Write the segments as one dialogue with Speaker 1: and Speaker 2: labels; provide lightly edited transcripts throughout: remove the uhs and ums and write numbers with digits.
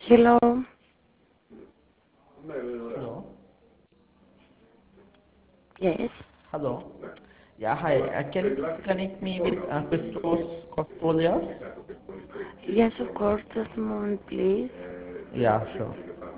Speaker 1: Hello.
Speaker 2: Hello.
Speaker 1: Yes.
Speaker 2: Hello. Yeah, hi. Can you please connect me with Christos Kostolias?
Speaker 1: Yes, of course. Just a moment, please.
Speaker 2: Yeah, sure.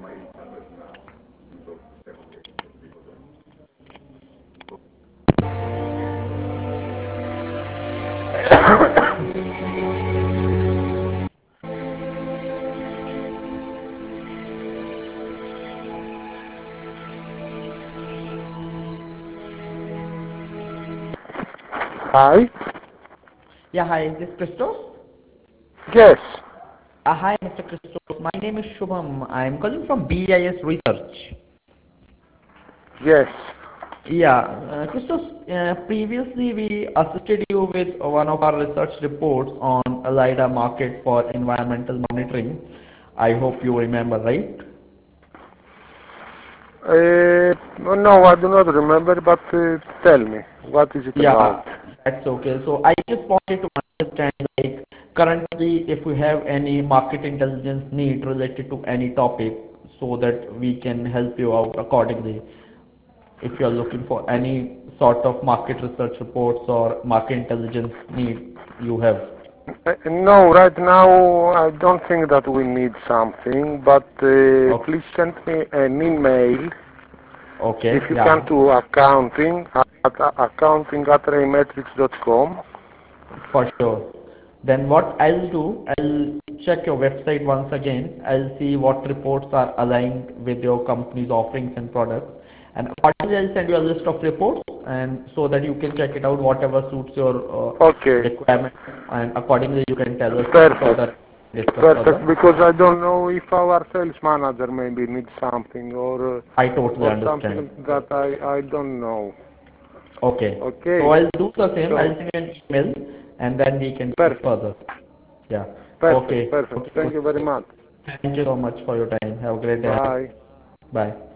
Speaker 3: Hi.
Speaker 2: Yeah, hi. Is this Christos?
Speaker 3: Yes.
Speaker 2: Hi, Mr. Christos. My name is Shubham. I'm calling from BIS Research.
Speaker 3: Yes.
Speaker 2: Yeah, Christos, previously we assisted you with one of our research reports on a LiDAR market for environmental monitoring. I hope you remember, right?
Speaker 3: No, I do not remember, but tell me, what is it
Speaker 2: Yeah,
Speaker 3: about?
Speaker 2: that's okay. So I just wanted to understand, like, currently, if we have any market intelligence need related to any topic, so that we can help you out accordingly. If you are looking for any sort of market research reports or market intelligence need, you have.
Speaker 3: No, right now I don't think that we need something, but
Speaker 2: Okay,
Speaker 3: please send me an email if
Speaker 2: okay,
Speaker 3: you can
Speaker 2: yeah,
Speaker 3: to accounting@raymetrics.com.
Speaker 2: for sure. Then what I'll do, I'll check your website once again. I'll see what reports are aligned with your company's offerings and products. And accordingly, I'll send you a list of reports, and so that you can check it out, whatever suits your
Speaker 3: Okay,
Speaker 2: requirement, and accordingly you can tell us so
Speaker 3: perfect.
Speaker 2: that we discuss
Speaker 3: Perfect,
Speaker 2: further.
Speaker 3: because I don't know if our sales manager maybe needs something
Speaker 2: I totally
Speaker 3: or
Speaker 2: understand.
Speaker 3: something that I don't know.
Speaker 2: Okay. So
Speaker 3: Okay,
Speaker 2: I'll do the same. I'll
Speaker 3: so
Speaker 2: send you an email, and then we can discuss
Speaker 3: perfect,
Speaker 2: further. Yeah.
Speaker 3: perfect,
Speaker 2: Okay.
Speaker 3: perfect.
Speaker 2: Okay.
Speaker 3: Thank you very much.
Speaker 2: Thank you so much for your time. Have a great day.
Speaker 3: Bye.
Speaker 2: Bye.